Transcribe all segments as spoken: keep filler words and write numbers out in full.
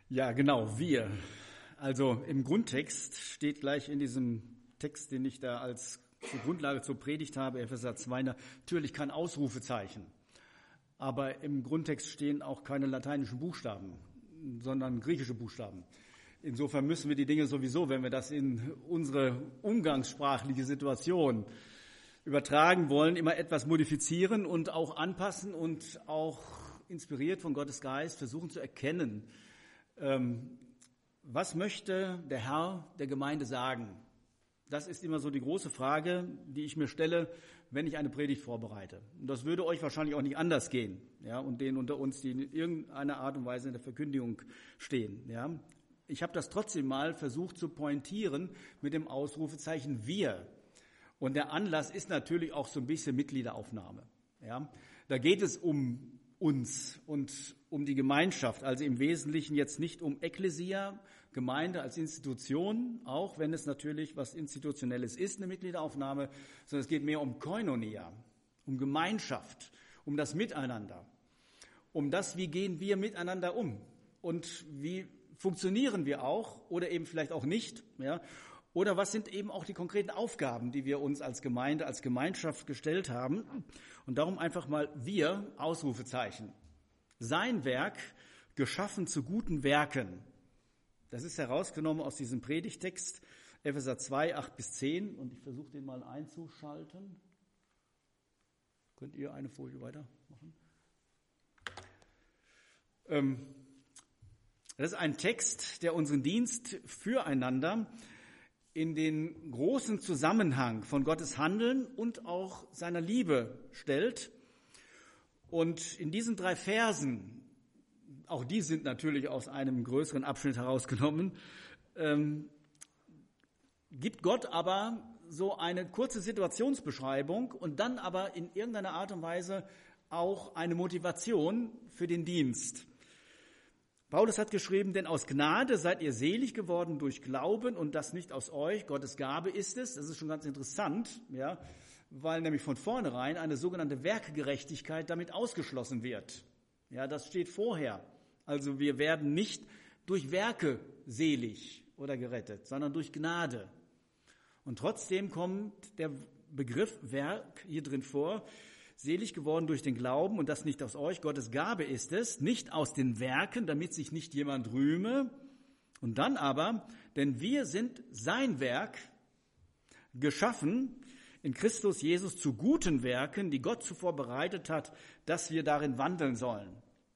Ja, genau, wir. Also im Grundtext steht gleich in diesem Text, den ich da als zur Grundlage zur Predigt habe, Epheser zwei, natürlich kein Ausrufezeichen. Aber im Grundtext stehen auch keine lateinischen Buchstaben, sondern griechische Buchstaben. Insofern müssen wir die Dinge sowieso, wenn wir das in unsere umgangssprachliche Situation übertragen wollen, immer etwas modifizieren und auch anpassen und auch inspiriert von Gottes Geist versuchen zu erkennen, ähm, was möchte der Herr der Gemeinde sagen? Das ist immer so die große Frage, die ich mir stelle, wenn ich eine Predigt vorbereite. Und das würde euch wahrscheinlich auch nicht anders gehen, ja, und denen unter uns, die in irgendeiner Art und Weise in der Verkündigung stehen, ja. Ich habe das trotzdem mal versucht zu pointieren mit dem Ausrufezeichen wir. Und der Anlass ist natürlich auch so ein bisschen Mitgliederaufnahme, ja. Da geht es um uns und um die Gemeinschaft, also im Wesentlichen jetzt nicht um Ekklesia, Gemeinde als Institution, auch wenn es natürlich was Institutionelles ist, eine Mitgliederaufnahme, sondern es geht mehr um Koinonia, um Gemeinschaft, um das Miteinander, um das, wie gehen wir miteinander um und wie funktionieren wir auch oder eben vielleicht auch nicht, ja, oder was sind eben auch die konkreten Aufgaben, die wir uns als Gemeinde, als Gemeinschaft gestellt haben. Und darum einfach mal wir, Ausrufezeichen. Sein Werk, geschaffen zu guten Werken. Das ist herausgenommen aus diesem Predigtext, Epheser zwei, acht bis zehn. Und ich versuche den mal einzuschalten. Könnt ihr eine Folie weitermachen? Ähm, das ist ein Text, der unseren Dienst füreinander in den großen Zusammenhang von Gottes Handeln und auch seiner Liebe stellt. Und in diesen drei Versen, auch die sind natürlich aus einem größeren Abschnitt herausgenommen, ähm, gibt Gott aber so eine kurze Situationsbeschreibung und dann aber in irgendeiner Art und Weise auch eine Motivation für den Dienst. Paulus hat geschrieben, denn aus Gnade seid ihr selig geworden durch Glauben und das nicht aus euch, Gottes Gabe ist es. Das ist schon ganz interessant, ja, weil nämlich von vornherein eine sogenannte Werkgerechtigkeit damit ausgeschlossen wird. Ja, das steht vorher. Also wir werden nicht durch Werke selig oder gerettet, sondern durch Gnade. Und trotzdem kommt der Begriff Werk hier drin vor. Selig geworden durch den Glauben und das nicht aus euch, Gottes Gabe ist es, nicht aus den Werken, damit sich nicht jemand rühme. Und dann aber, denn wir sind sein Werk, geschaffen in Christus Jesus zu guten Werken, die Gott zuvor bereitet hat, dass wir darin wandeln sollen.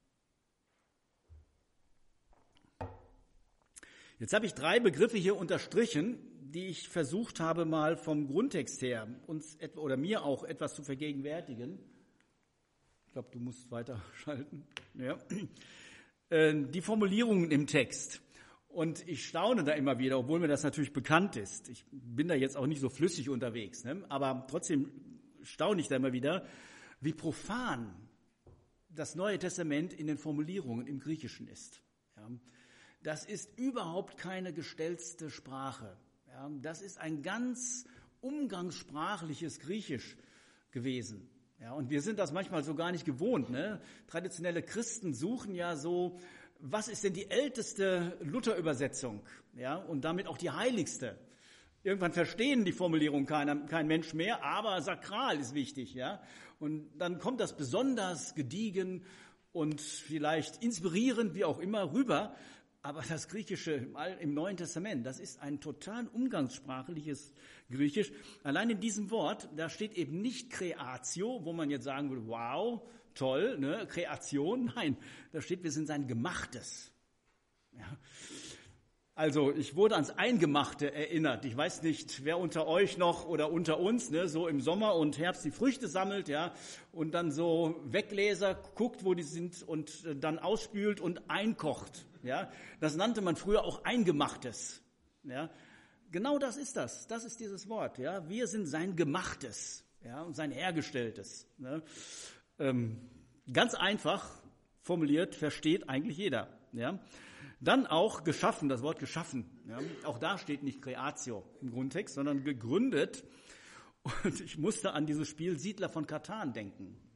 Jetzt habe ich drei Begriffe hier unterstrichen, die ich versucht habe, mal vom Grundtext her uns etwa, oder mir auch etwas zu vergegenwärtigen. Ich glaube, du musst weiterschalten. Ja. Die Formulierungen im Text. Und ich staune da immer wieder, obwohl mir das natürlich bekannt ist. Ich bin da jetzt auch nicht so flüssig unterwegs, ne? Aber trotzdem staune ich da immer wieder, wie profan das Neue Testament in den Formulierungen im Griechischen ist. Ja. Das ist überhaupt keine gestelzte Sprache. Ja, das ist ein ganz umgangssprachliches Griechisch gewesen. Ja, und wir sind das manchmal so gar nicht gewohnt, ne? Traditionelle Christen suchen ja so, was ist denn die älteste Luther-Übersetzung? Ja, und damit auch die heiligste. Irgendwann verstehen die Formulierung keiner, kein Mensch mehr, aber sakral ist wichtig. Ja, und dann kommt das besonders gediegen und vielleicht inspirierend, wie auch immer, rüber. Aber das Griechische im Neuen Testament, das ist ein total umgangssprachliches Griechisch. Allein in diesem Wort, da steht eben nicht Creatio, wo man jetzt sagen würde, wow, toll, ne, Kreation. Nein, da steht, wir sind sein Gemachtes. Ja. Also ich wurde ans Eingemachte erinnert. Ich weiß nicht, wer unter euch noch oder unter uns, ne, so im Sommer und Herbst die Früchte sammelt, ja, und dann so Weggläser guckt, wo die sind und dann ausspült und einkocht. Ja, das nannte man früher auch Eingemachtes. Ja, genau das ist das. Das ist dieses Wort. Ja, wir sind sein Gemachtes, ja, und sein Hergestelltes. Ne? Ähm, ganz einfach formuliert, versteht eigentlich jeder. Ja, dann auch geschaffen. Das Wort geschaffen. Ja, auch da steht nicht Creatio im Grundtext, sondern gegründet. Und ich musste an dieses Spiel Siedler von Catan denken.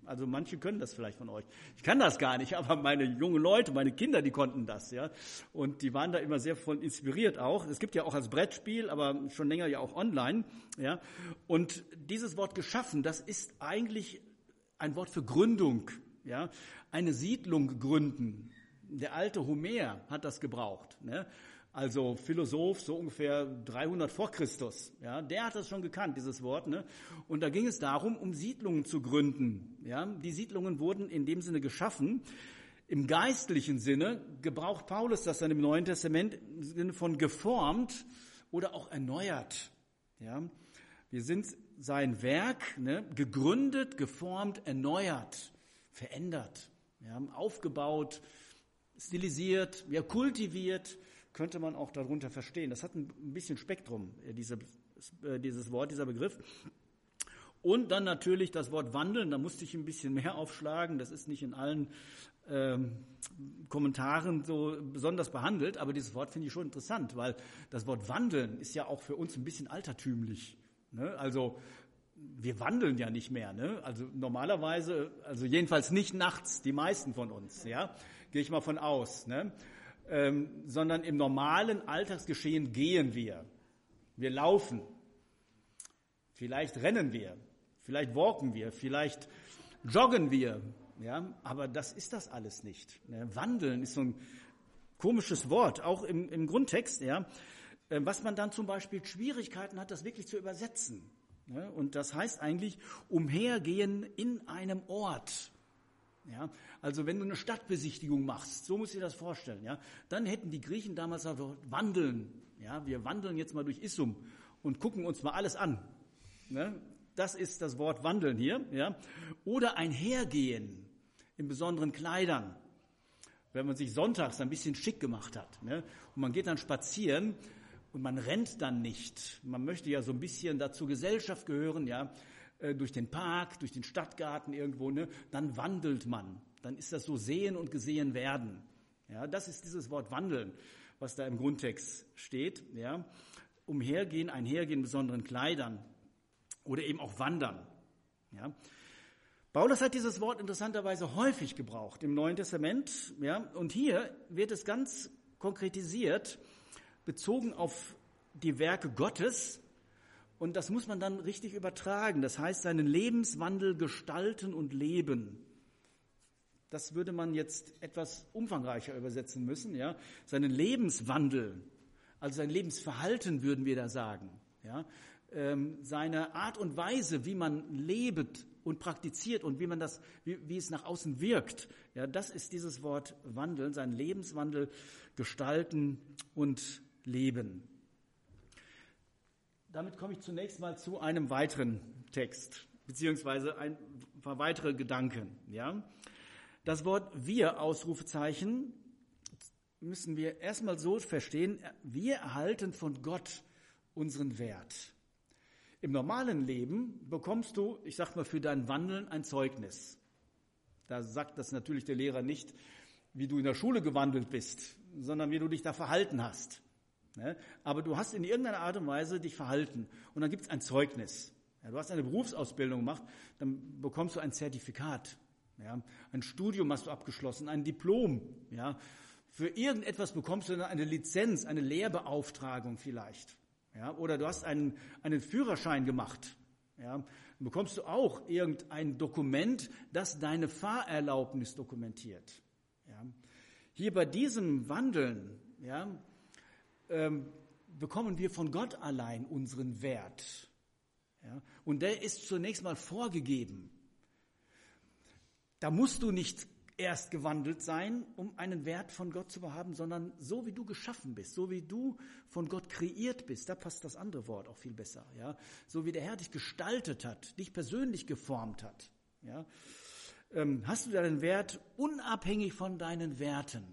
Also manche können das vielleicht von euch. Ich kann das gar nicht, aber meine jungen Leute, meine Kinder, die konnten das, ja. Und die waren da immer sehr von inspiriert auch. Es gibt ja auch als Brettspiel, aber schon länger ja auch online, ja. Und dieses Wort geschaffen, das ist eigentlich ein Wort für Gründung, ja. Eine Siedlung gründen. Der alte Homer hat das gebraucht, ne? Also Philosoph, so ungefähr dreihundert vor Christus, ja, der hat das schon gekannt, dieses Wort, ne? Und da ging es darum, um Siedlungen zu gründen, ja. Die Siedlungen wurden in dem Sinne geschaffen. Im geistlichen Sinne gebraucht Paulus das dann im Neuen Testament im Sinne von geformt oder auch erneuert, ja. Wir sind sein Werk, ne, gegründet, geformt, erneuert, verändert, ja, aufgebaut, stilisiert, ja, kultiviert, könnte man auch darunter verstehen. Das hat ein bisschen Spektrum, diese, dieses Wort, dieser Begriff. Und dann natürlich das Wort wandeln, da musste ich ein bisschen mehr aufschlagen. Das ist nicht in allen ähm, Kommentaren so besonders behandelt, aber dieses Wort finde ich schon interessant, weil das Wort wandeln ist ja auch für uns ein bisschen altertümlich, ne? Also wir wandeln ja nicht mehr, ne? Also normalerweise, also jedenfalls nicht nachts, die meisten von uns, ja, gehe ich mal von aus, ne? Ähm, sondern im normalen Alltagsgeschehen gehen wir. Wir laufen. Vielleicht rennen wir. Vielleicht walken wir. Vielleicht joggen wir. Ja, aber das ist das alles nicht. Ne? Wandeln ist so ein komisches Wort, auch im, im Grundtext. Ja, äh, was man dann zum Beispiel Schwierigkeiten hat, das wirklich zu übersetzen. Ne? Und das heißt eigentlich umhergehen in einem Ort. Ja, also wenn du eine Stadtbesichtigung machst, so musst du dir das vorstellen, ja, dann hätten die Griechen damals gesagt, wandeln, ja, wir wandeln jetzt mal durch Issum und gucken uns mal alles an, ne? Das ist das Wort wandeln hier, ja, oder einhergehen in besonderen Kleidern, wenn man sich sonntags ein bisschen schick gemacht hat, ne? Und man geht dann spazieren und man rennt dann nicht, man möchte ja so ein bisschen dazu Gesellschaft gehören, ja, durch den Park, durch den Stadtgarten irgendwo, ne, dann wandelt man. Dann ist das so sehen und gesehen werden. Ja, das ist dieses Wort wandeln, was da im Grundtext steht. Ja, umhergehen, einhergehen in besonderen Kleidern oder eben auch wandern. Ja, Paulus hat dieses Wort interessanterweise häufig gebraucht im Neuen Testament. Ja, und hier wird es ganz konkretisiert, bezogen auf die Werke Gottes. Und das muss man dann richtig übertragen. Das heißt, seinen Lebenswandel gestalten und leben. Das würde man jetzt etwas umfangreicher übersetzen müssen. Ja? Seinen Lebenswandel, also sein Lebensverhalten würden wir da sagen. Ja? Ähm, seine Art und Weise, wie man lebt und praktiziert und wie man das, wie, wie es nach außen wirkt. Ja, das ist dieses Wort Wandeln, seinen Lebenswandel gestalten und leben. Damit komme ich zunächst mal zu einem weiteren Text, beziehungsweise ein paar weitere Gedanken. Ja? Das Wort wir, Ausrufezeichen, müssen wir erstmal so verstehen, wir erhalten von Gott unseren Wert. Im normalen Leben bekommst du, ich sag mal, für dein Wandeln ein Zeugnis. Da sagt das natürlich der Lehrer nicht, wie du in der Schule gewandelt bist, sondern wie du dich da verhalten hast. Ne? Aber du hast in irgendeiner Art und Weise dich verhalten und dann gibt es ein Zeugnis. Ja, du hast eine Berufsausbildung gemacht, dann bekommst du ein Zertifikat. Ja? Ein Studium hast du abgeschlossen, ein Diplom. Ja? Für irgendetwas bekommst du dann eine Lizenz, eine Lehrbeauftragung vielleicht. Ja? Oder du hast einen, einen Führerschein gemacht. Ja? Dann bekommst du auch irgendein Dokument, das deine Fahrerlaubnis dokumentiert. Ja? Hier bei diesem Wandeln, ja, Ähm, bekommen wir von Gott allein unseren Wert. Ja? Und der ist zunächst mal vorgegeben. Da musst du nicht erst gewandelt sein, um einen Wert von Gott zu haben, sondern so wie du geschaffen bist, so wie du von Gott kreiert bist, da passt das andere Wort auch viel besser. Ja? So wie der Herr dich gestaltet hat, dich persönlich geformt hat. Ja? Ähm, hast du deinen Wert unabhängig von deinen Werten.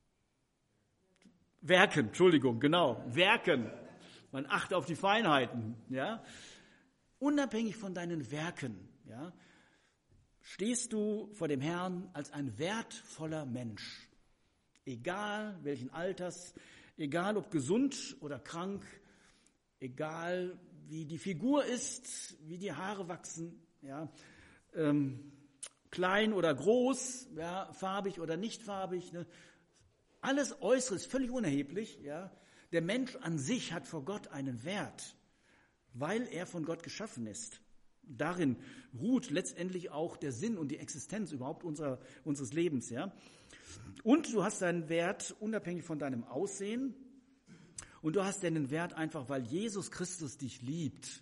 Werken, Entschuldigung, genau, Werken. Man achtet auf die Feinheiten, ja. Unabhängig von deinen Werken, ja, stehst du vor dem Herrn als ein wertvoller Mensch. Egal welchen Alters, egal ob gesund oder krank, egal wie die Figur ist, wie die Haare wachsen, ja. Ähm, klein oder groß, ja, farbig oder nicht farbig, ne? Alles Äußere ist völlig unerheblich. Ja? Der Mensch an sich hat vor Gott einen Wert, weil er von Gott geschaffen ist. Darin ruht letztendlich auch der Sinn und die Existenz überhaupt unserer, unseres Lebens. Ja? Und du hast deinen Wert unabhängig von deinem Aussehen. Und du hast deinen Wert einfach, weil Jesus Christus dich liebt.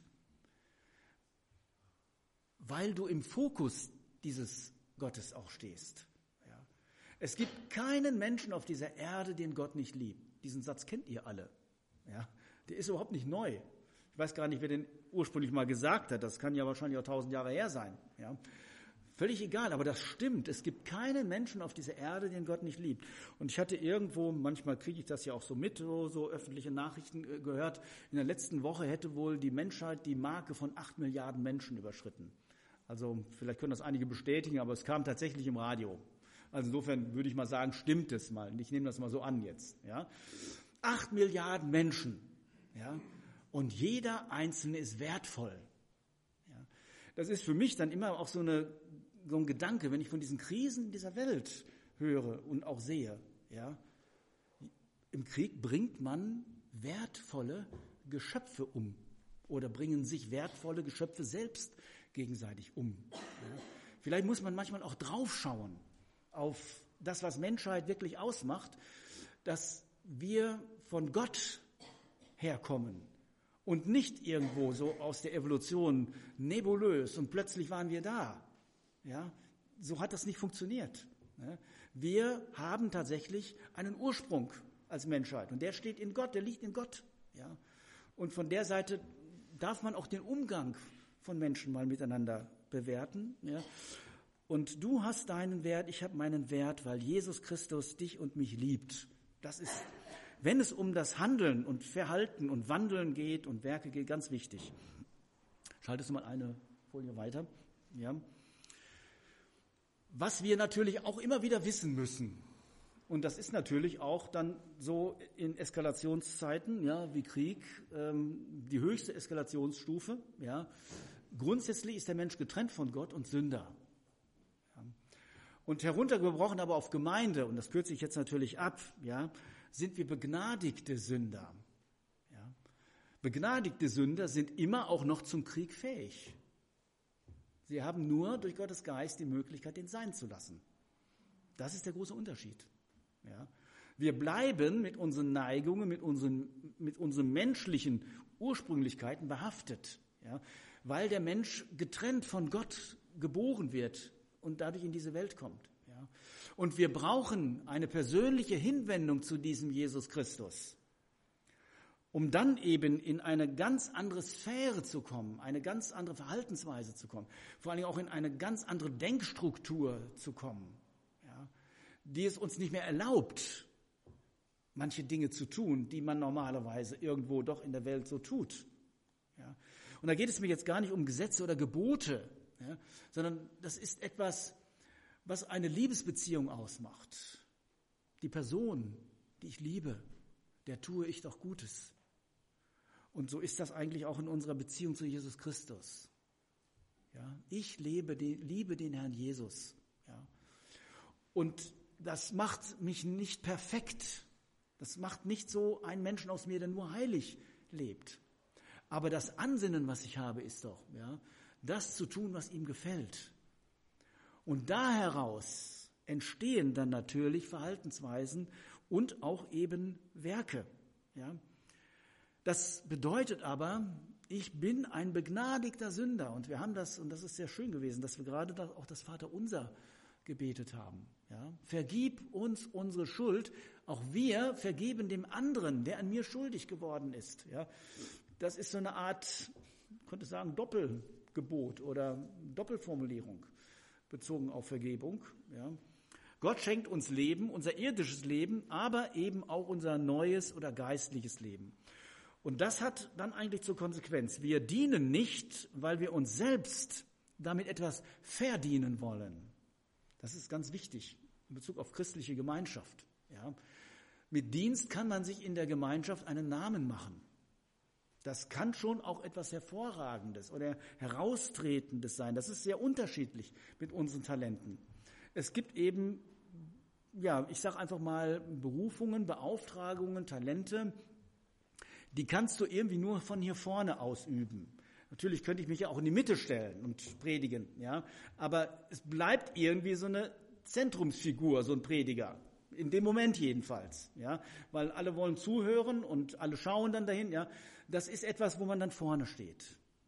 Weil du im Fokus dieses Gottes auch stehst. Ja. Es gibt keinen Menschen auf dieser Erde, den Gott nicht liebt. Diesen Satz kennt ihr alle. Ja. Der ist überhaupt nicht neu. Ich weiß gar nicht, wer den ursprünglich mal gesagt hat. Das kann ja wahrscheinlich auch tausend Jahre her sein. Ja. Völlig egal, aber das stimmt. Es gibt keinen Menschen auf dieser Erde, den Gott nicht liebt. Und ich hatte irgendwo, manchmal kriege ich das ja auch so mit, so, so öffentliche Nachrichten äh, gehört, in der letzten Woche hätte wohl die Menschheit die Marke von acht Milliarden Menschen überschritten. Also vielleicht können das einige bestätigen, aber es kam tatsächlich im Radio. Also insofern würde ich mal sagen, stimmt es mal. Ich nehme das mal so an jetzt. Ja. Acht Milliarden Menschen. Ja. Und jeder Einzelne ist wertvoll. Ja. Das ist für mich dann immer auch so, eine, so ein Gedanke, wenn ich von diesen Krisen dieser Welt höre und auch sehe. Ja. Im Krieg bringt man wertvolle Geschöpfe um oder bringen sich wertvolle Geschöpfe selbst gegenseitig um. Ja. Vielleicht muss man manchmal auch draufschauen auf das, was Menschheit wirklich ausmacht, dass wir von Gott herkommen und nicht irgendwo so aus der Evolution nebulös und plötzlich waren wir da. Ja. So hat das nicht funktioniert. Ja. Wir haben tatsächlich einen Ursprung als Menschheit und der steht in Gott, der liegt in Gott. Ja. Und von der Seite darf man auch den Umgang von Menschen mal miteinander bewerten. Ja. Und du hast deinen Wert, ich habe meinen Wert, weil Jesus Christus dich und mich liebt. Das ist, wenn es um das Handeln und Verhalten und Wandeln geht und Werke geht, ganz wichtig. Schaltest du mal eine Folie weiter. Ja. Was wir natürlich auch immer wieder wissen müssen, und das ist natürlich auch dann so in Eskalationszeiten, ja, wie Krieg, ähm, die höchste Eskalationsstufe. Ja. Grundsätzlich ist der Mensch getrennt von Gott und Sünder. Ja. Und heruntergebrochen aber auf Gemeinde, und das kürze ich jetzt natürlich ab, ja, sind wir begnadigte Sünder. Ja. Begnadigte Sünder sind immer auch noch zum Krieg fähig. Sie haben nur durch Gottes Geist die Möglichkeit, den sein zu lassen. Das ist der große Unterschied. Ja. Wir bleiben mit unseren Neigungen, mit unseren, mit unseren menschlichen Ursprünglichkeiten behaftet, ja, weil der Mensch getrennt von Gott geboren wird und dadurch in diese Welt kommt. Ja. Und wir brauchen eine persönliche Hinwendung zu diesem Jesus Christus, um dann eben in eine ganz andere Sphäre zu kommen, eine ganz andere Verhaltensweise zu kommen, vor allen Dingen auch in eine ganz andere Denkstruktur zu kommen, ja, die es uns nicht mehr erlaubt, manche Dinge zu tun, die man normalerweise irgendwo doch in der Welt so tut. Ja. Und da geht es mir jetzt gar nicht um Gesetze oder Gebote, ja, sondern das ist etwas, was eine Liebesbeziehung ausmacht. Die Person, die ich liebe, der tue ich doch Gutes. Und so ist das eigentlich auch in unserer Beziehung zu Jesus Christus. Ja, ich lebe den, liebe den Herrn Jesus. Ja. Und das macht mich nicht perfekt. Das macht nicht so einen Menschen aus mir, der nur heilig lebt. Aber das Ansinnen, was ich habe, ist doch, ja, das zu tun, was ihm gefällt. Und da heraus entstehen dann natürlich Verhaltensweisen und auch eben Werke. Ja. Das bedeutet aber, ich bin ein begnadigter Sünder. Und wir haben das, und das ist sehr schön gewesen, dass wir gerade auch das Vaterunser gebetet haben. Ja. Vergib uns unsere Schuld. Auch wir vergeben dem anderen, der an mir schuldig geworden ist. Ja. Das ist so eine Art, ich könnte sagen, Doppelgebot oder Doppelformulierung bezogen auf Vergebung. Ja. Gott schenkt uns Leben, unser irdisches Leben, aber eben auch unser neues oder geistliches Leben. Und das hat dann eigentlich zur Konsequenz, wir dienen nicht, weil wir uns selbst damit etwas verdienen wollen. Das ist ganz wichtig in Bezug auf christliche Gemeinschaft. Ja. Mit Dienst kann man sich in der Gemeinschaft einen Namen machen. Das kann schon auch etwas Hervorragendes oder Heraustretendes sein. Das ist sehr unterschiedlich mit unseren Talenten. Es gibt eben, ja, ich sage einfach mal Berufungen, Beauftragungen, Talente, die kannst du irgendwie nur von hier vorne ausüben. Natürlich könnte ich mich ja auch in die Mitte stellen und predigen, ja, aber es bleibt irgendwie so eine Zentrumsfigur, so ein Prediger. In dem Moment jedenfalls, ja, weil alle wollen zuhören und alle schauen dann dahin, ja. Das ist etwas, wo man dann vorne steht.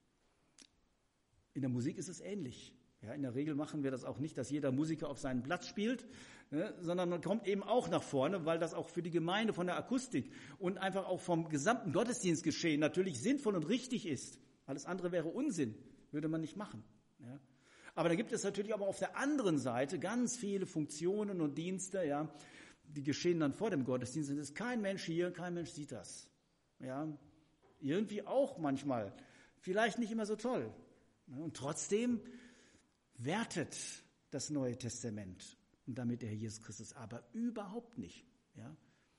In der Musik ist es ähnlich. Ja, in der Regel machen wir das auch nicht, dass jeder Musiker auf seinen Platz spielt, ne, sondern man kommt eben auch nach vorne, weil das auch für die Gemeinde von der Akustik und einfach auch vom gesamten Gottesdienstgeschehen natürlich sinnvoll und richtig ist. Alles andere wäre Unsinn, würde man nicht machen. Ja. Aber da gibt es natürlich aber auf der anderen Seite ganz viele Funktionen und Dienste, ja, die geschehen dann vor dem Gottesdienst. Und es ist kein Mensch hier, kein Mensch sieht das. Ja, irgendwie auch manchmal, vielleicht nicht immer so toll. Und trotzdem wertet das Neue Testament und damit der Herr Jesus Christus aber überhaupt nicht. Ja.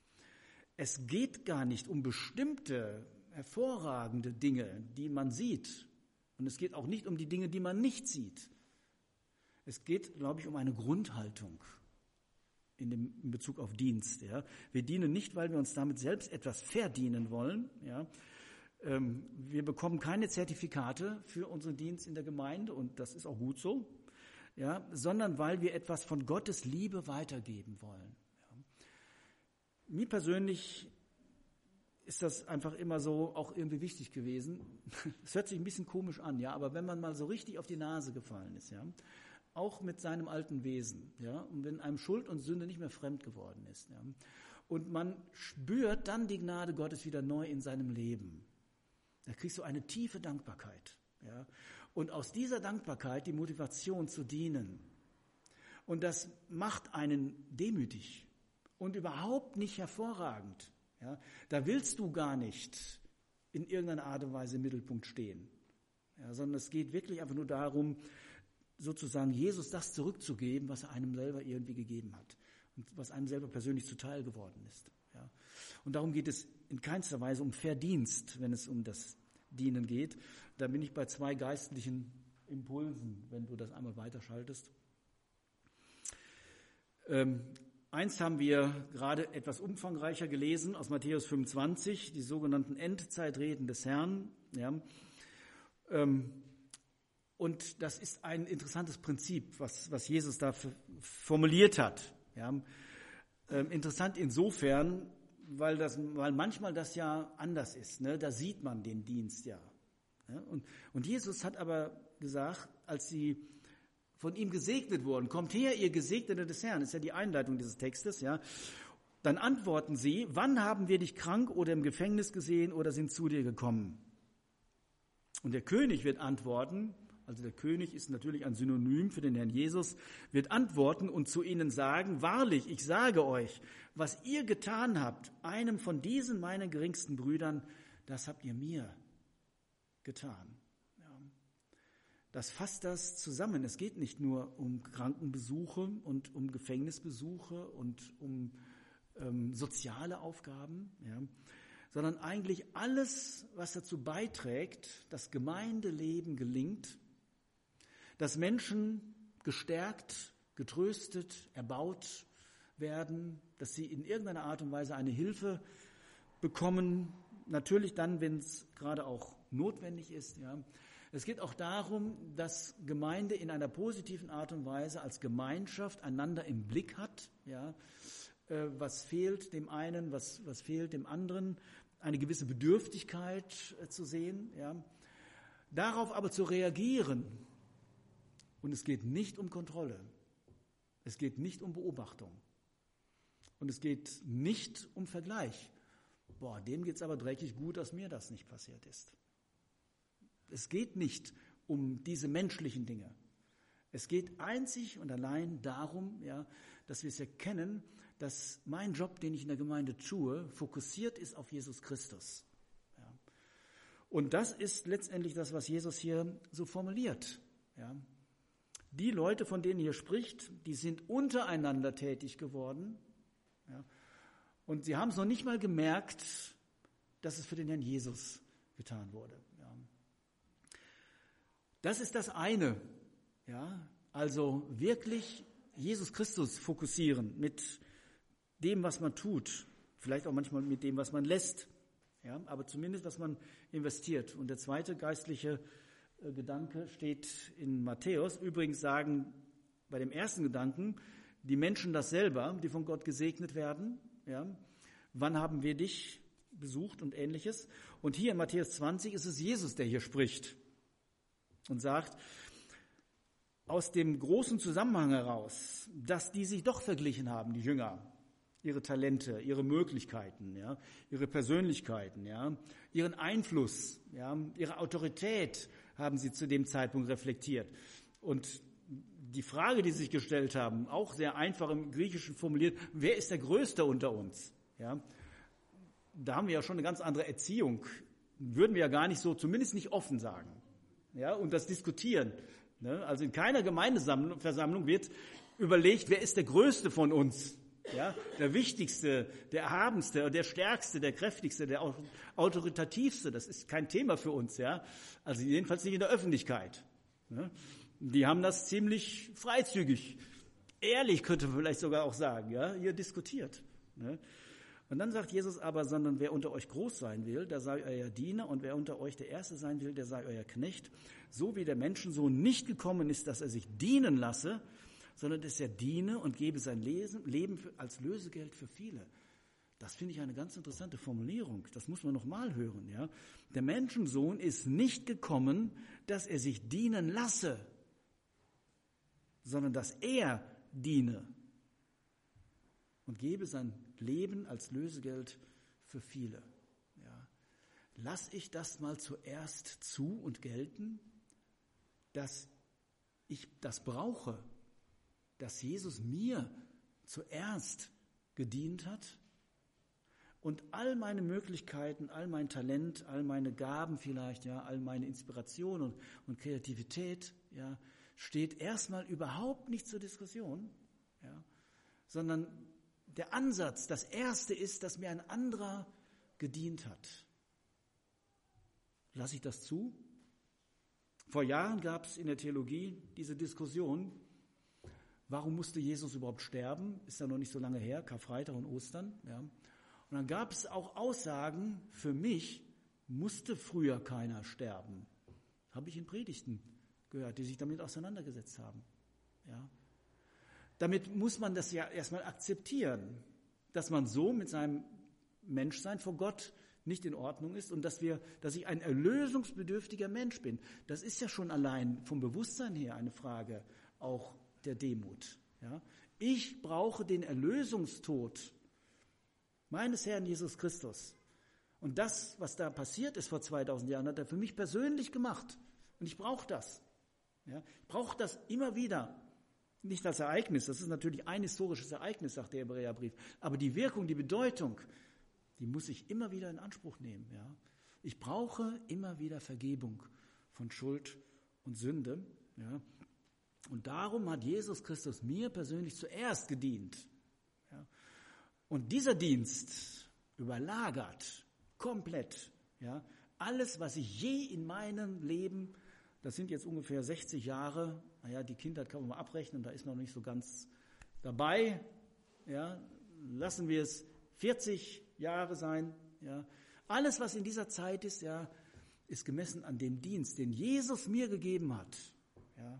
Es geht gar nicht um bestimmte hervorragende Dinge, die man sieht. Und es geht auch nicht um die Dinge, die man nicht sieht. Es geht, glaube ich, um eine Grundhaltung in, dem, in Bezug auf Dienst. Ja. Wir dienen nicht, weil wir uns damit selbst etwas verdienen wollen. Ja. Ähm, wir bekommen keine Zertifikate für unseren Dienst in der Gemeinde und das ist auch gut so, ja, sondern weil wir etwas von Gottes Liebe weitergeben wollen. Ja. Mir persönlich ist das einfach immer so auch irgendwie wichtig gewesen. Es hört sich ein bisschen komisch an, ja, aber wenn man mal so richtig auf die Nase gefallen ist, ja, auch mit seinem alten Wesen, ja, und wenn einem Schuld und Sünde nicht mehr fremd geworden ist, ja, und man spürt dann die Gnade Gottes wieder neu in seinem Leben, da kriegst du eine tiefe Dankbarkeit, ja, und aus dieser Dankbarkeit die Motivation zu dienen. Und das macht einen demütig und überhaupt nicht hervorragend. Ja, da willst du gar nicht in irgendeiner Art und Weise im Mittelpunkt stehen, ja, sondern es geht wirklich einfach nur darum, sozusagen Jesus das zurückzugeben, was er einem selber irgendwie gegeben hat und was einem selber persönlich zuteil geworden ist. Ja. Und darum geht es in keinster Weise um Verdienst, wenn es um das Dienen geht. Da bin ich bei zwei geistlichen Impulsen, wenn du das einmal weiterschaltest. Ähm, Eins haben wir gerade etwas umfangreicher gelesen aus Matthäus fünfundzwanzig, die sogenannten Endzeitreden des Herrn. Ja. Und das ist ein interessantes Prinzip, was, was Jesus da formuliert hat. Ja. Interessant insofern, weil, das, weil manchmal das ja anders ist. Ne? Da sieht man den Dienst ja. Ja. Und, und Jesus hat aber gesagt, als sie von ihm gesegnet wurden, kommt her, ihr Gesegnete des Herrn, ist ja die Einleitung dieses Textes, ja. Dann antworten sie, wann haben wir dich krank oder im Gefängnis gesehen oder sind zu dir gekommen? Und der König wird antworten, also der König ist natürlich ein Synonym für den Herrn Jesus, wird antworten und zu ihnen sagen, wahrlich, ich sage euch, was ihr getan habt, einem von diesen meinen geringsten Brüdern, das habt ihr mir getan. Das fasst das zusammen. Es geht nicht nur um Krankenbesuche und um Gefängnisbesuche und um ähm, soziale Aufgaben, ja, sondern eigentlich alles, was dazu beiträgt, dass Gemeindeleben gelingt, dass Menschen gestärkt, getröstet, erbaut werden, dass sie in irgendeiner Art und Weise eine Hilfe bekommen, natürlich dann, wenn es gerade auch notwendig ist, ja. Es geht auch darum, dass Gemeinde in einer positiven Art und Weise als Gemeinschaft einander im Blick hat, ja, äh, was fehlt dem einen, was, was fehlt dem anderen, eine gewisse Bedürftigkeit äh, zu sehen, ja, darauf aber zu reagieren. Und es geht nicht um Kontrolle, es geht nicht um Beobachtung und es geht nicht um Vergleich. Boah, dem geht's aber dreckig gut, dass mir das nicht passiert ist. Es geht nicht um diese menschlichen Dinge. Es geht einzig und allein darum, ja, dass wir es erkennen, dass mein Job, den ich in der Gemeinde tue, fokussiert ist auf Jesus Christus. Ja. Und das ist letztendlich das, was Jesus hier so formuliert. Ja. Die Leute, von denen hier spricht, die sind untereinander tätig geworden. Ja. Und sie haben es noch nicht mal gemerkt, dass es für den Herrn Jesus getan wurde. Ja. Das ist das eine. Ja, also wirklich Jesus Christus fokussieren mit dem, was man tut. Vielleicht auch manchmal mit dem, was man lässt. Ja, aber zumindest, was man investiert. Und der zweite geistliche äh, Gedanke steht in Matthäus. Übrigens sagen bei dem ersten Gedanken die Menschen das selber, die von Gott gesegnet werden. Ja, wann haben wir dich besucht und Ähnliches? Und hier in Matthäus zwanzig ist es Jesus, der hier spricht und sagt, aus dem großen Zusammenhang heraus, dass die sich doch verglichen haben, die Jünger, ihre Talente, ihre Möglichkeiten, ja, ihre Persönlichkeiten, ja, ihren Einfluss, ja, ihre Autorität haben sie zu dem Zeitpunkt reflektiert. Und die Frage, die sie sich gestellt haben, auch sehr einfach im Griechischen formuliert, wer ist der Größte unter uns? Ja, da haben wir ja schon eine ganz andere Erziehung, würden wir ja gar nicht so, zumindest nicht offen sagen, ja, und das diskutieren. Ne? Also in keiner Gemeindeversammlung wird überlegt, wer ist der Größte von uns? Ja, der Wichtigste, der Erhabenste, der Stärkste, der Kräftigste, der Autoritativste, das ist kein Thema für uns, ja. Also jedenfalls nicht in der Öffentlichkeit. Ne? Die haben das ziemlich freizügig, ehrlich könnte man vielleicht sogar auch sagen, ja, hier diskutiert. Ne? Und dann sagt Jesus aber, sondern wer unter euch groß sein will, der sei euer Diener, und wer unter euch der Erste sein will, der sei euer Knecht. So wie der Menschensohn nicht gekommen ist, dass er sich dienen lasse, sondern dass er diene und gebe sein Leben als Lösegeld für viele. Das finde ich eine ganz interessante Formulierung. Das muss man noch mal hören. Ja? Der Menschensohn ist nicht gekommen, dass er sich dienen lasse, sondern dass er diene und gebe sein Leben als Lösegeld für viele. Ja. Lass ich das mal zuerst zu und gelten, dass ich das brauche, dass Jesus mir zuerst gedient hat und all meine Möglichkeiten, all mein Talent, all meine Gaben vielleicht, ja, all meine Inspiration und, und Kreativität, ja, steht erstmal überhaupt nicht zur Diskussion, ja, sondern der Ansatz, das Erste ist, dass mir ein anderer gedient hat. Lasse ich das zu? Vor Jahren gab es in der Theologie diese Diskussion, warum musste Jesus überhaupt sterben? Ist ja noch nicht so lange her, Karfreitag und Ostern. Ja. Und dann gab es auch Aussagen, für mich musste früher keiner sterben. Habe ich in Predigten gehört, die sich damit auseinandergesetzt haben. Ja. Damit muss man das ja erstmal akzeptieren, dass man so mit seinem Menschsein vor Gott nicht in Ordnung ist und dass wir, dass ich ein erlösungsbedürftiger Mensch bin. Das ist ja schon allein vom Bewusstsein her eine Frage auch der Demut. Ja? Ich brauche den Erlösungstod meines Herrn Jesus Christus. Und das, was da passiert ist vor zweitausend Jahren, hat er für mich persönlich gemacht. Und ich brauche das. Ja? Ich brauche das immer wieder. Nicht als Ereignis, das ist natürlich ein historisches Ereignis, sagt der Hebräerbrief. Aber die Wirkung, die Bedeutung, die muss ich immer wieder in Anspruch nehmen. Ja? Ich brauche immer wieder Vergebung von Schuld und Sünde. Ja? Und darum hat Jesus Christus mir persönlich zuerst gedient. Ja? Und dieser Dienst überlagert komplett, ja, alles, was ich je in meinem Leben, das sind jetzt ungefähr sechzig Jahre, naja, die Kindheit kann man mal abrechnen, da ist man noch nicht so ganz dabei, ja, lassen wir es vierzig Jahre sein, ja, alles, was in dieser Zeit ist, ja, ist gemessen an dem Dienst, den Jesus mir gegeben hat, ja,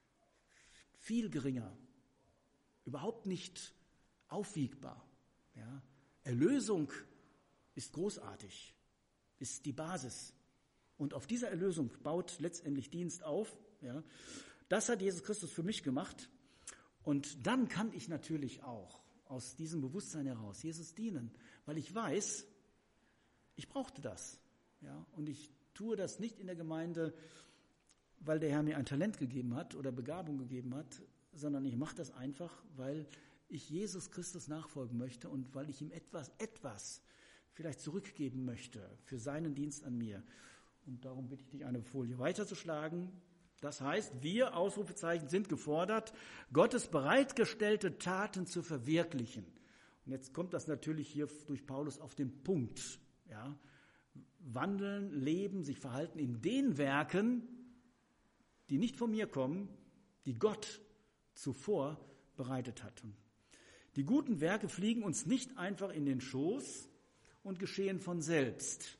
viel geringer, überhaupt nicht aufwiegbar, ja, Erlösung ist großartig, ist die Basis. Und auf dieser Erlösung baut letztendlich Dienst auf. Ja. Das hat Jesus Christus für mich gemacht. Und dann kann ich natürlich auch aus diesem Bewusstsein heraus Jesus dienen, weil ich weiß, ich brauchte das. Ja. Und ich tue das nicht in der Gemeinde, weil der Herr mir ein Talent gegeben hat oder Begabung gegeben hat, sondern ich mache das einfach, weil ich Jesus Christus nachfolgen möchte und weil ich ihm etwas, etwas vielleicht zurückgeben möchte für seinen Dienst an mir. Und darum bitte ich dich, eine Folie weiterzuschlagen. Das heißt, wir, Ausrufezeichen, sind gefordert, Gottes bereitgestellte Taten zu verwirklichen. Und jetzt kommt das natürlich hier durch Paulus auf den Punkt. Ja? wandeln, leben, sich verhalten in den Werken, die nicht von mir kommen, die Gott zuvor bereitet hat. Die guten Werke fliegen uns nicht einfach in den Schoß und geschehen von selbst.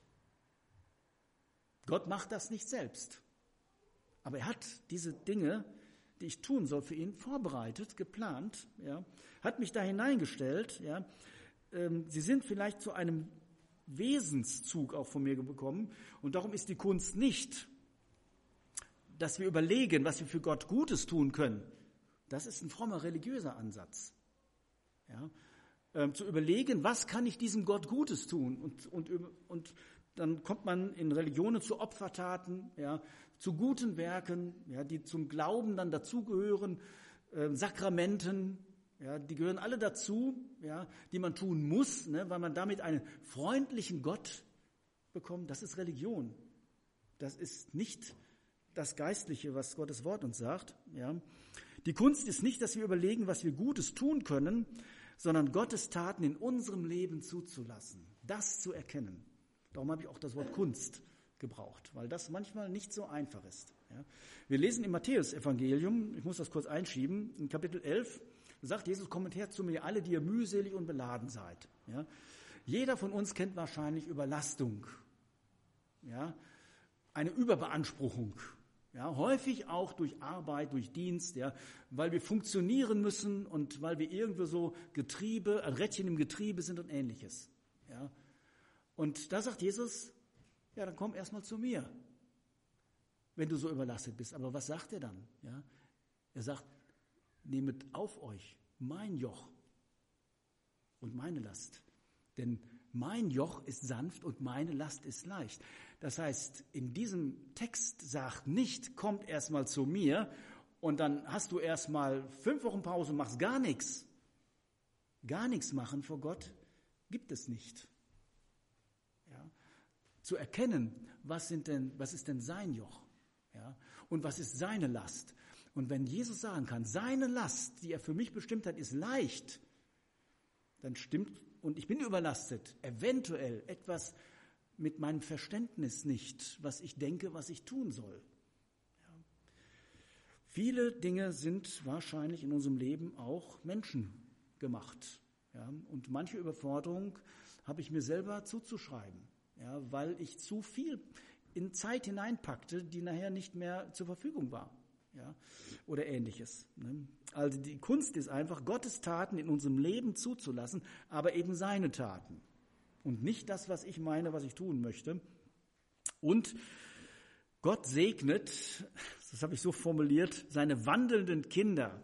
Gott macht das nicht selbst. Aber er hat diese Dinge, die ich tun soll, für ihn vorbereitet, geplant, ja, hat mich da hineingestellt. Ja. Ähm, sie sind vielleicht zu einem Wesenszug auch von mir gekommen. Und darum ist die Kunst nicht, dass wir überlegen, was wir für Gott Gutes tun können. Das ist ein frommer religiöser Ansatz. Ja. Ähm, zu überlegen, was kann ich diesem Gott Gutes tun? Und, und, und dann kommt man in Religionen zu Opfertaten, ja, zu guten Werken, ja, die zum Glauben dann dazugehören, äh, Sakramenten, ja, die gehören alle dazu, ja, die man tun muss, ne, weil man damit einen freundlichen Gott bekommt. Das ist Religion. Das ist nicht das Geistliche, was Gottes Wort uns sagt. Ja. Die Kunst ist nicht, dass wir überlegen, was wir Gutes tun können, sondern Gottes Taten in unserem Leben zuzulassen, das zu erkennen. Darum habe ich auch das Wort Kunst gebraucht, weil das manchmal nicht so einfach ist. Ja. Wir lesen im Matthäus-Evangelium, ich muss das kurz einschieben, in Kapitel elf, sagt Jesus, kommt her zu mir, alle, die ihr mühselig und beladen seid. Ja. Jeder von uns kennt wahrscheinlich Überlastung, ja, eine Überbeanspruchung. Ja, häufig auch durch Arbeit, durch Dienst, ja, weil wir funktionieren müssen und weil wir irgendwo so Getriebe, ein Rädchen im Getriebe sind und Ähnliches. Ja. Und da sagt Jesus, ja, dann komm erstmal zu mir, wenn du so überlastet bist. Aber was sagt er dann? Ja, er sagt, nehmet auf euch mein Joch und meine Last. Denn mein Joch ist sanft und meine Last ist leicht. Das heißt, in diesem Text sagt nicht, kommt erstmal zu mir und dann hast du erstmal fünf Wochen Pause und machst gar nichts. Gar nichts machen vor Gott gibt es nicht. Ja. Zu erkennen, was sind denn, was ist denn sein Joch? Ja. Und was ist seine Last? Und wenn Jesus sagen kann, seine Last, die er für mich bestimmt hat, ist leicht, dann stimmt, und ich bin überlastet, eventuell etwas mit meinem Verständnis nicht, was ich denke, was ich tun soll. Ja. Viele Dinge sind wahrscheinlich in unserem Leben auch menschengemacht. Ja. Und manche Überforderung habe ich mir selber zuzuschreiben, ja, weil ich zu viel in Zeit hineinpackte, die nachher nicht mehr zur Verfügung war. Ja, oder Ähnliches. Ne? Also die Kunst ist einfach, Gottes Taten in unserem Leben zuzulassen, aber eben seine Taten und nicht das, was ich meine, was ich tun möchte. Und Gott segnet, das habe ich so formuliert, seine wandelnden Kinder.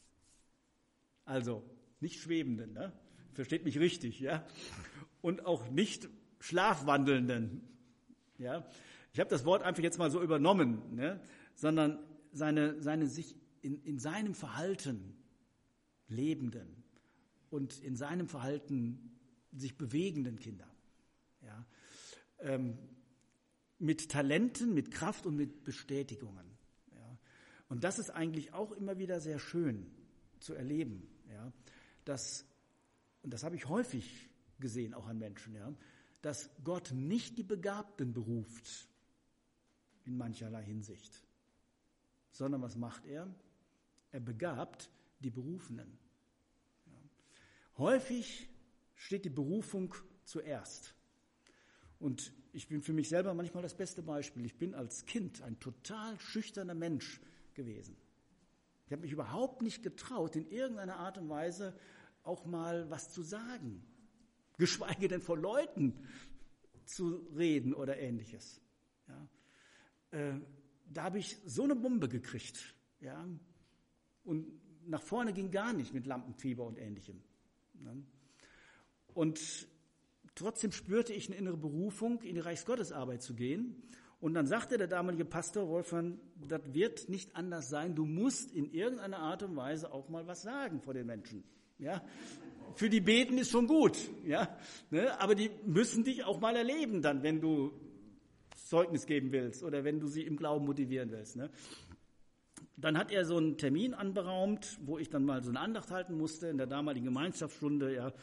Also nicht schwebenden, ne? Versteht mich richtig, ja? Und auch nicht schlafwandelnden. Ja? Ich habe das Wort einfach jetzt mal so übernommen, ne? Sondern seine, seine sich in, in seinem Verhalten lebenden und in seinem Verhalten sich bewegenden Kinder. Ja. Ähm, mit Talenten, mit Kraft und mit Bestätigungen. Ja. Und das ist eigentlich auch immer wieder sehr schön zu erleben. Ja. Dass, und das habe ich häufig gesehen, auch an Menschen, ja, dass Gott nicht die Begabten beruft in mancherlei Hinsicht, sondern was macht er? Er begabt die Berufenen. Ja. Häufig steht die Berufung zuerst. Und ich bin für mich selber manchmal das beste Beispiel. Ich bin als Kind ein total schüchterner Mensch gewesen. Ich habe mich überhaupt nicht getraut, in irgendeiner Art und Weise auch mal was zu sagen, geschweige denn vor Leuten zu reden oder Ähnliches. Ja. Äh, Da habe ich so eine Bombe gekriegt, ja, und nach vorne ging gar nicht mit Lampenfieber und Ähnlichem. Ne? Und trotzdem spürte ich eine innere Berufung, in die Reichsgottesarbeit zu gehen. Und dann sagte der damalige Pastor Wolfgang, das wird nicht anders sein, du musst in irgendeiner Art und Weise auch mal was sagen vor den Menschen. Ja? Für die beten ist schon gut, ja, ne? Aber die müssen dich auch mal erleben dann, wenn du Zeugnis geben willst oder wenn du sie im Glauben motivieren willst. Ne? Dann hat er so einen Termin anberaumt, wo ich dann mal so eine Andacht halten musste in der damaligen Gemeinschaftsstunde. Ja.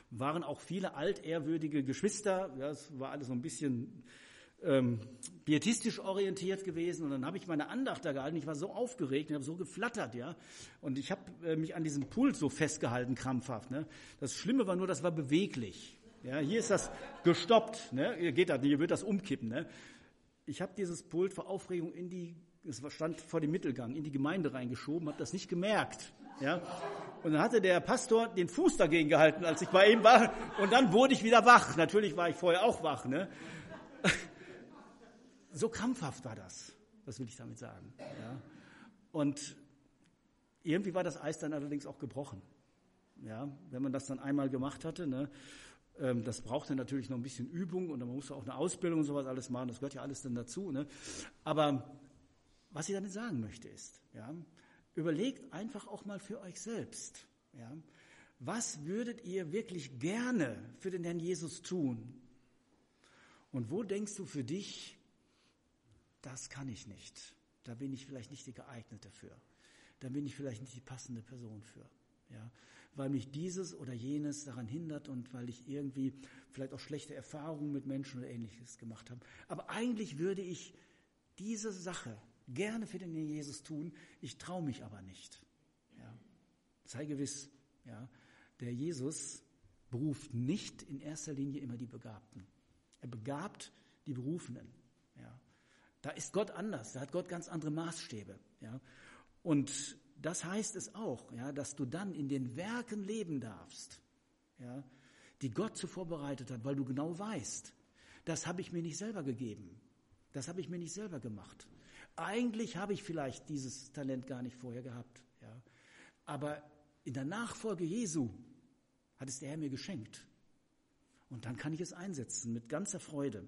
waren auch viele altehrwürdige Geschwister. Ja, es war alles so ein bisschen ähm, pietistisch orientiert gewesen. Und dann habe ich meine Andacht da gehalten. Ich war so aufgeregt, ich habe so geflattert, ja. Und ich habe äh, mich an diesem Pult so festgehalten, krampfhaft. Ne? Das Schlimme war nur, das war beweglich. Ja, hier ist das gestoppt. Ne? Hier geht das nicht, hier wird das umkippen. Ne? Ich habe dieses Pult vor Aufregung in die, es stand vor dem Mittelgang, in die Gemeinde reingeschoben, habe das nicht gemerkt. Ja? Und dann hatte der Pastor den Fuß dagegen gehalten, als ich bei ihm war. Und dann wurde ich wieder wach. Natürlich war ich vorher auch wach. Ne? So krampfhaft war das. Das will ich damit sagen. Ja? Und irgendwie war das Eis dann allerdings auch gebrochen. Ja? Wenn man das dann einmal gemacht hatte, ne? Das brauchte natürlich noch ein bisschen Übung und man musste auch eine Ausbildung und sowas alles machen. Das gehört ja alles dann dazu. Ne? Aber was ich damit sagen möchte ist, ja, überlegt einfach auch mal für euch selbst. Ja, was würdet ihr wirklich gerne für den Herrn Jesus tun? Und wo denkst du für dich, das kann ich nicht. Da bin ich vielleicht nicht die geeignete für. Da bin ich vielleicht nicht die passende Person für. Ja, weil mich dieses oder jenes daran hindert und weil ich irgendwie vielleicht auch schlechte Erfahrungen mit Menschen oder Ähnliches gemacht habe. Aber eigentlich würde ich diese Sache gerne für den Jesus tun, ich traue mich aber nicht. Ja, sei gewiss, ja, der Jesus beruft nicht in erster Linie immer die Begabten. Er begabt die Berufenen. Ja, da ist Gott anders, da hat Gott ganz andere Maßstäbe. Ja, und das heißt es auch, ja, dass du dann in den Werken leben darfst, ja, die Gott zuvor bereitet hat, weil du genau weißt, das habe ich mir nicht selber gegeben, das habe ich mir nicht selber gemacht. Eigentlich habe ich vielleicht dieses Talent gar nicht vorher gehabt, ja, aber in der Nachfolge Jesu hat es der Herr mir geschenkt und dann kann ich es einsetzen mit ganzer Freude.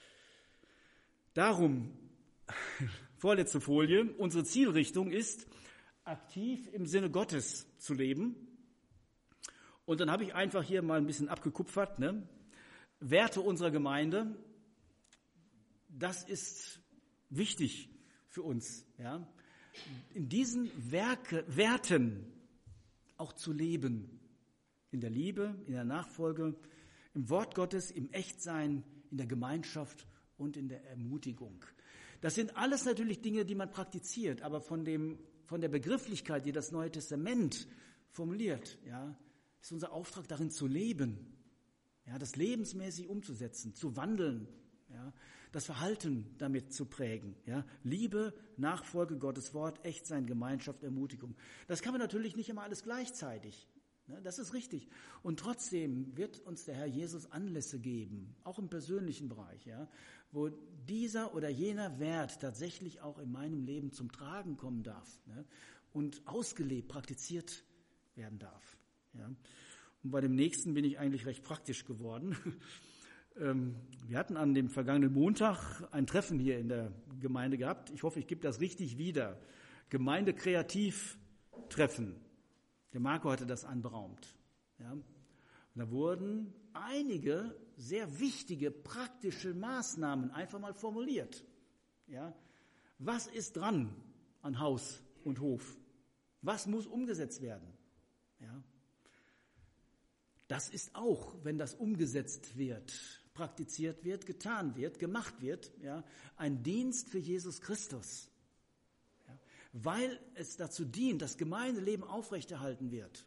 Darum, vorletzte Folie, unsere Zielrichtung ist, aktiv im Sinne Gottes zu leben. Und dann habe ich einfach hier mal ein bisschen abgekupfert, ne? Werte unserer Gemeinde, das ist wichtig für uns, ja? In diesen Werke, Werten auch zu leben, in der Liebe, in der Nachfolge, im Wort Gottes, im Echtsein, in der Gemeinschaft und in der Ermutigung. Das sind alles natürlich Dinge, die man praktiziert, aber von dem Von der Begrifflichkeit, die das Neue Testament formuliert, ja, ist unser Auftrag darin zu leben, ja, das lebensmäßig umzusetzen, zu wandeln, ja, das Verhalten damit zu prägen. Ja, Liebe, Nachfolge, Gottes Wort, Echtsein, Gemeinschaft, Ermutigung. Das kann man natürlich nicht immer alles gleichzeitig. Ne, das ist richtig. Und trotzdem wird uns der Herr Jesus Anlässe geben, auch im persönlichen Bereich, ja, wo dieser oder jener Wert tatsächlich auch in meinem Leben zum Tragen kommen darf, ne, und ausgelebt, praktiziert werden darf. Ja. Und bei dem nächsten bin ich eigentlich recht praktisch geworden. ähm, wir hatten an dem vergangenen Montag ein Treffen hier in der Gemeinde gehabt. Ich hoffe, ich gebe das richtig wieder. Gemeindekreativtreffen. Der Marco hatte das anberaumt. Ja. Und da wurden einige sehr wichtige, praktische Maßnahmen einfach mal formuliert. Ja. Was ist dran an Haus und Hof? Was muss umgesetzt werden? Ja. Das ist auch, wenn das umgesetzt wird, praktiziert wird, getan wird, gemacht wird, ja, ein Dienst für Jesus Christus. Ja. Weil es dazu dient, dass Gemeindeleben aufrechterhalten wird.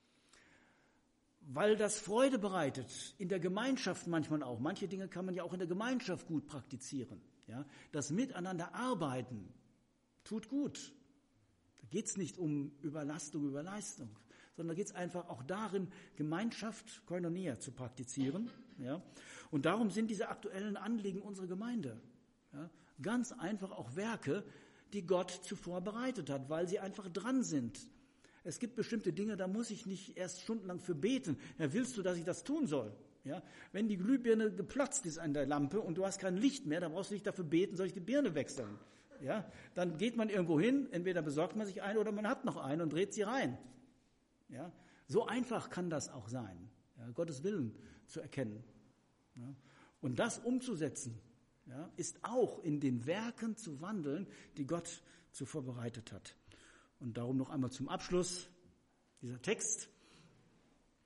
Weil das Freude bereitet, in der Gemeinschaft manchmal auch. Manche Dinge kann man ja auch in der Gemeinschaft gut praktizieren. Ja. Das Miteinander arbeiten tut gut. Da geht es nicht um Überlastung, Überleistung, sondern da geht es einfach auch darin, Gemeinschaft, Koinonia zu praktizieren. Ja. Und darum sind diese aktuellen Anliegen unserer Gemeinde, ja, ganz einfach auch Werke, die Gott zuvor bereitet hat, weil sie einfach dran sind. Es gibt bestimmte Dinge, da muss ich nicht erst stundenlang für beten. Ja, willst du, dass ich das tun soll? Ja, wenn die Glühbirne geplatzt ist an der Lampe und du hast kein Licht mehr, dann brauchst du nicht dafür beten, soll ich die Birne wechseln? Ja, dann geht man irgendwo hin, entweder besorgt man sich eine oder man hat noch eine und dreht sie rein. Ja, so einfach kann das auch sein, ja, Gottes Willen zu erkennen. Ja, und das umzusetzen, ja, ist auch in den Werken zu wandeln, die Gott zuvor bereitet hat. Und darum noch einmal zum Abschluss dieser Text.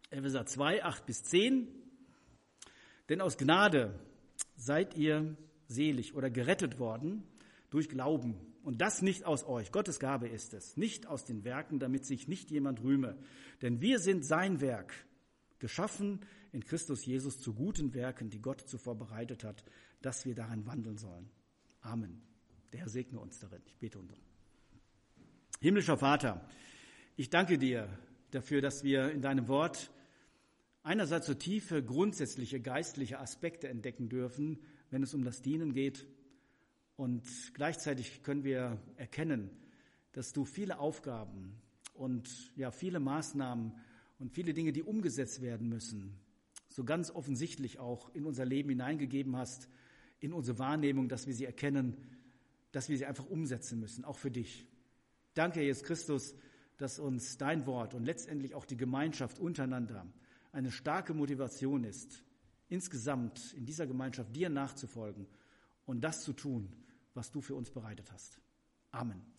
Epheser zwei, acht bis zehn. Denn aus Gnade seid ihr selig oder gerettet worden durch Glauben. Und das nicht aus euch. Gottes Gabe ist es. Nicht aus den Werken, damit sich nicht jemand rühme. Denn wir sind sein Werk, geschaffen in Christus Jesus zu guten Werken, die Gott zuvor bereitet hat, dass wir darin wandeln sollen. Amen. Der Herr segne uns darin. Ich bete uns. Himmlischer Vater, ich danke dir dafür, dass wir in deinem Wort einerseits so tiefe, grundsätzliche, geistliche Aspekte entdecken dürfen, wenn es um das Dienen geht. Und gleichzeitig können wir erkennen, dass du viele Aufgaben und ja, viele Maßnahmen und viele Dinge, die umgesetzt werden müssen, so ganz offensichtlich auch in unser Leben hineingegeben hast, in unsere Wahrnehmung, dass wir sie erkennen, dass wir sie einfach umsetzen müssen, auch für dich. Danke, Jesus Christus, dass uns dein Wort und letztendlich auch die Gemeinschaft untereinander eine starke Motivation ist, insgesamt in dieser Gemeinschaft dir nachzufolgen und das zu tun, was du für uns bereitet hast. Amen.